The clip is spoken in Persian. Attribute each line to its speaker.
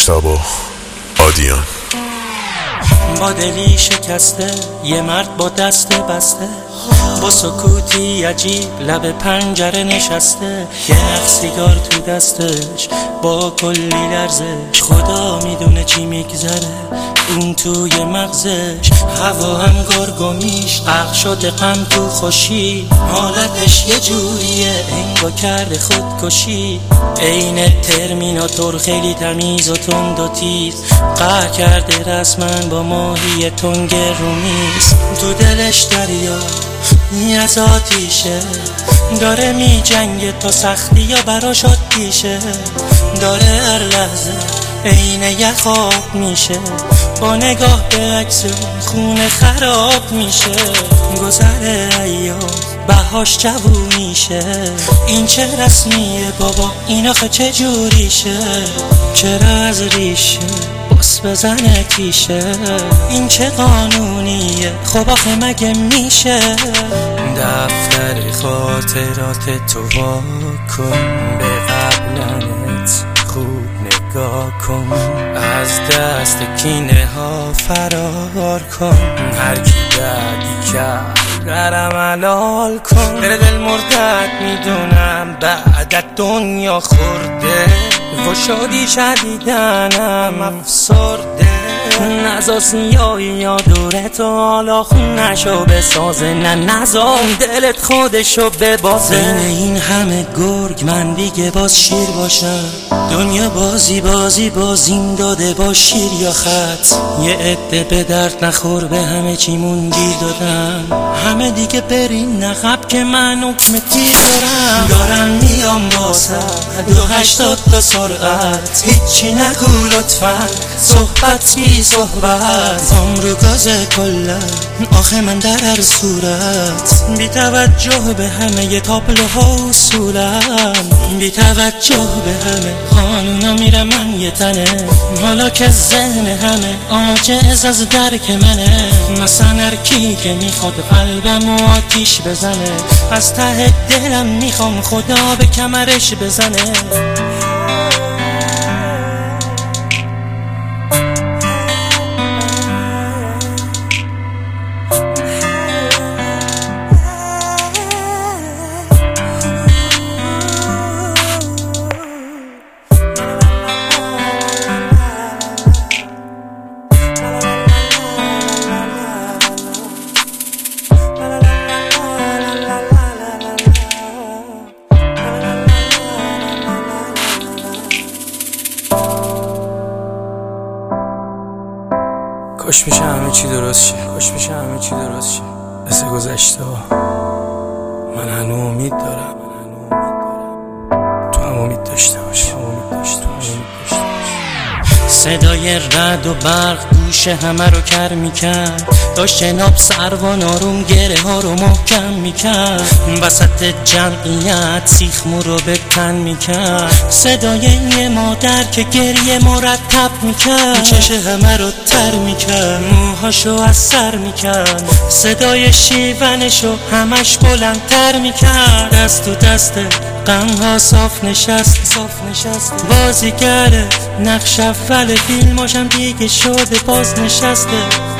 Speaker 1: مجتبی آدیان.
Speaker 2: با دلی شکسته یه مرد با دست بسته، با سکوتی عجیب لب پنجره نشسته، یه نخ سیگار تو دستش با کلی لرزش. خدا میدونه چی میگذره اون توی مغزش. هوا هم گرگومیش غرق شده غم تو خوشی، حالتش یه جوریه انگار کرده خودکشی. عین ترمیناتور خیلی تمیز و تند و تیز، قهر کرده رسما با ماهی تنگ رومیز. تو دلش دریا از آتیشه، داره می جنگه تا سختی یا براش آتیشه. داره هر لحظه عین یه خواب میشه، با نگاه به عکس خونه خراب میشه. گذره ایام بهاش جوون میشه، این چه رسمیه بابا این آخه چه جوریشه؟ چرا از ریشه باس بزنه تیشه؟ این چه قانونیه خب آخه مگه میشه؟ دفتر خاطرات تو وا کن، به قبلنت خوب نگاه کن، از دست کینه ها فرار کن. هر کی بدی کرد برم علال کن. دل مردت میدونم بعدت دنیا خورده، و شادی شدیدنم افسرده. نزا سیاهی یا دورت و حالا خون نشو بسازه، نه نزا دلت خودشو ببازه. بین این همه گرگ من دیگه باز شیر باشم، دنیا بازیم داده با شیر یا خط. یه عده به درد نخور به همه چیمون گیر دادم، همه دیگه برین نخب که من حکم تیر دارم میام واسه 280 تا سرعت. هیچی نگو لطفا صحبت بی صحبت، عمرو گاز کلا آخه من در هر صورت. بی توجه به همه تابلوها و اصولم، بی توجه به همه قانونا میرم من یه تنه. حالا که ذهن همه عاجز از درک منه، مثلا هر کی که میخواد قلبم و آتیش بزنه، از ته دلم میخوام خدا به کمرش بزنه.
Speaker 3: کاش میشه همه چی درست شه، مثل گذشته ها. من هنوز امید دارم، تو هم امید داشته باش.
Speaker 2: صدای رعد و برق گوش همه رو کر میکرد، داشت جناب سروان آروم گره ها رو محکم میکرد. وسط جمعیت سیخمو رو به تن میکرد، صدای یه مادر که گریه مرتب میکرد. چش همه رو تر میکرد، موهاشو از سر میکرد، صدای شیونشو همش بلندتر میکرد. دست تو دست غمها صاف نشست، بازیگر نقش اول فیلماشم دیگه شده باز نشسته.